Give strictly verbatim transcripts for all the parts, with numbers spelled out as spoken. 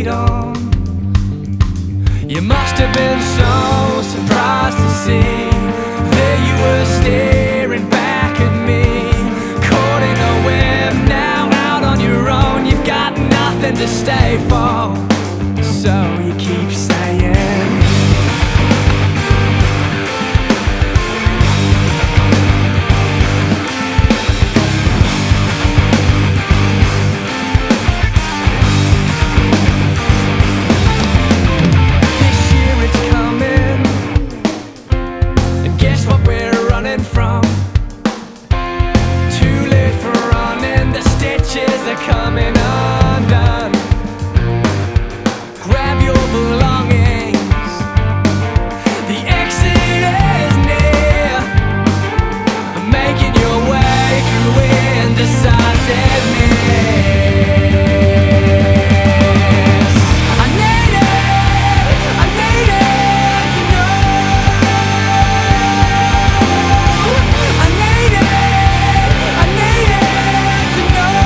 light on. You must have been so surprised to see there you were staring back at me, caught in a whim, now out on your own. You've got nothing to stay for, so you keep saying coming undone. Grab your belongings, the exit is near. Making your way through indecisiveness. I need it, I need it to know. I need it, I need it to know.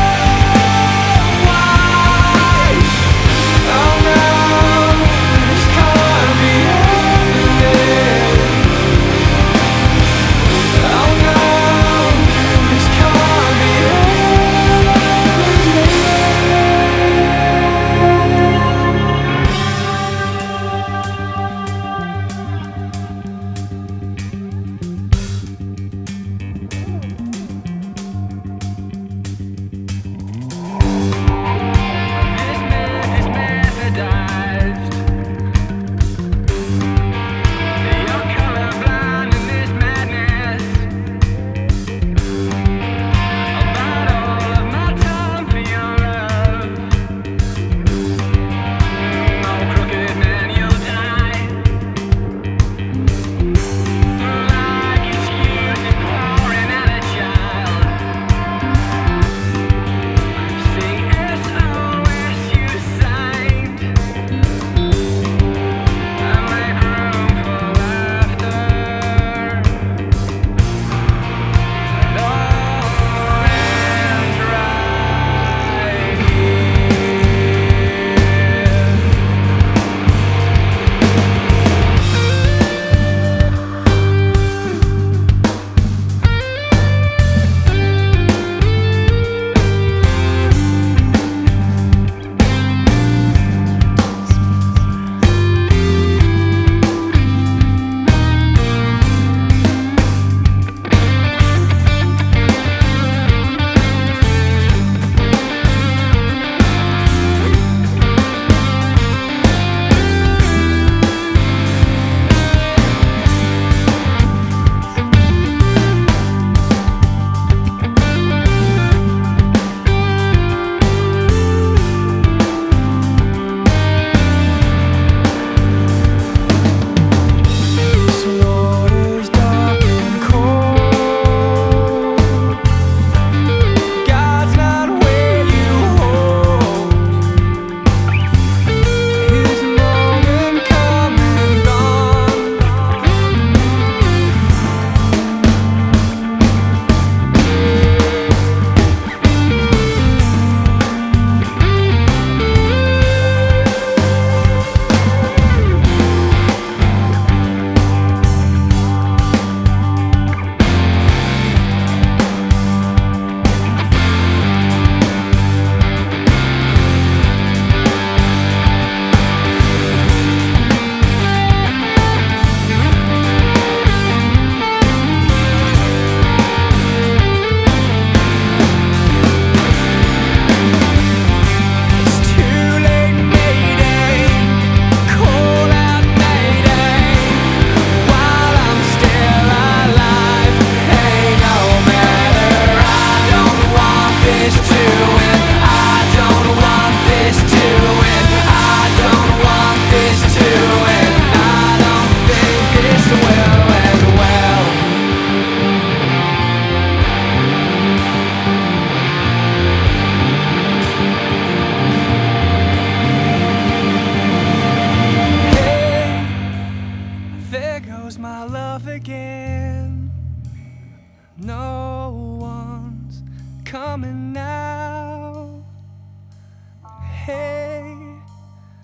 No one's coming now. Hey,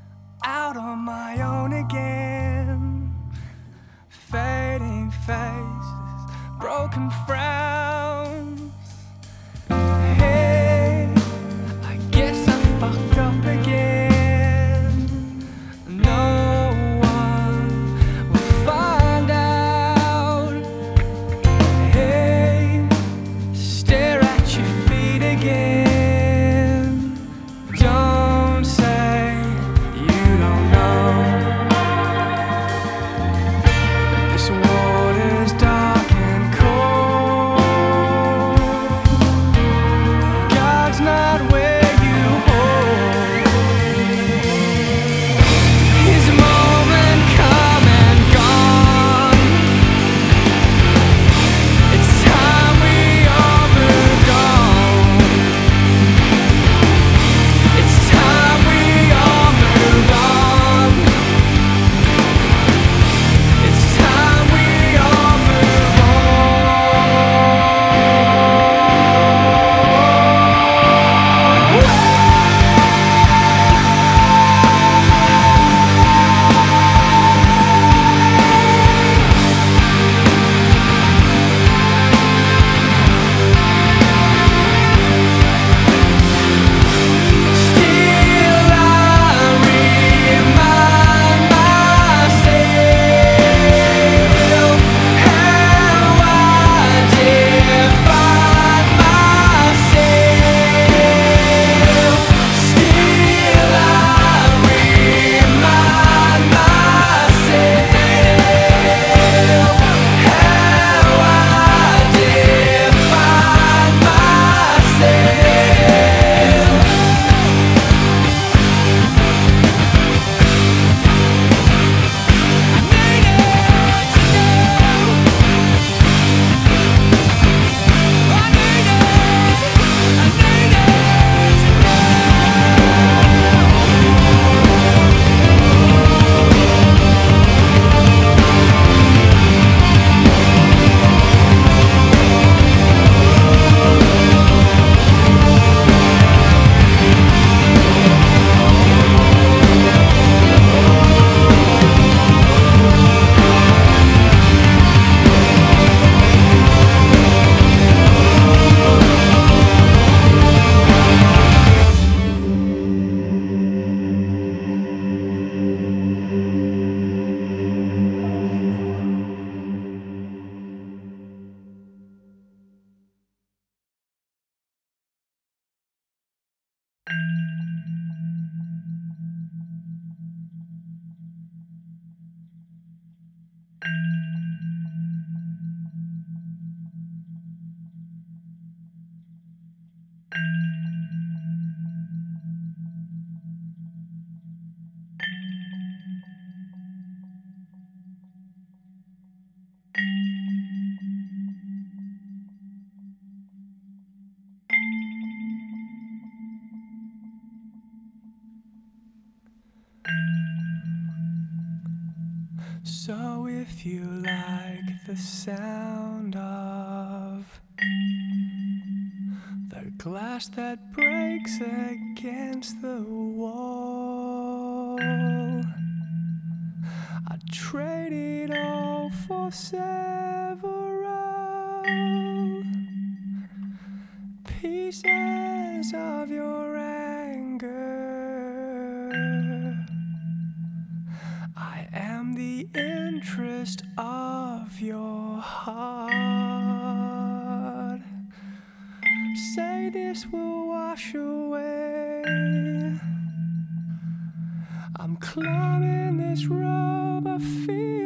my own again. Fading faces, broken frowns. Hey, I guess I fucked up again. No one will find out. Hey, stare at your feet again. Don't say you don't know. This water's dark and cold. God's not where you hold. His moment come and gone. It's time we all moved on. It's time we all moved on. It's time we all move on. Still I remind myself how I define myself. Still I remind myself how I define myself. So if you like the sound of the glass that breaks against the wall, I'd trade it all for several pieces of your anger. I am the interest of your heart. Say this will wash away. I'm climbing this rope, I feel